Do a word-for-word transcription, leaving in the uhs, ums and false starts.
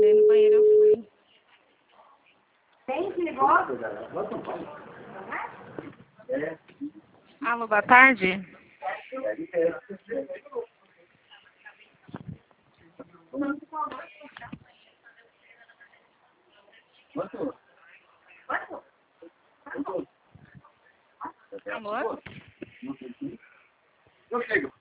daí no banheiro eu fui. Tem que negócio? Alô, boa tarde. Alô? Eu chego.